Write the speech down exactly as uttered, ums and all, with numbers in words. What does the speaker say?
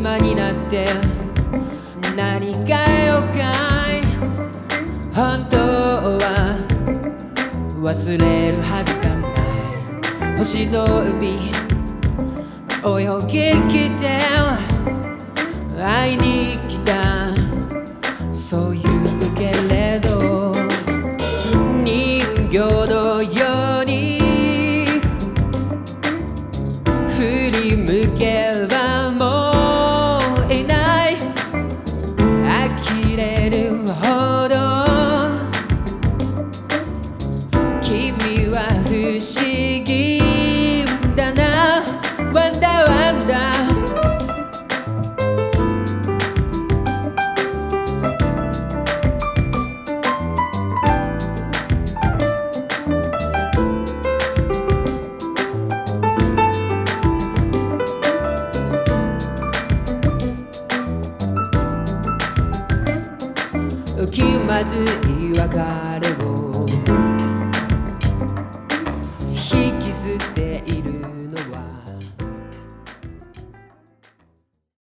今になって何かよかい。本当は忘れるはずがない。星の海泳ぎ来て会いに来た。そう言うけれど人形のように振り向けばもういない。呆れるほど君は不思議だな。ワンダワンダ気まずい別れを引きずって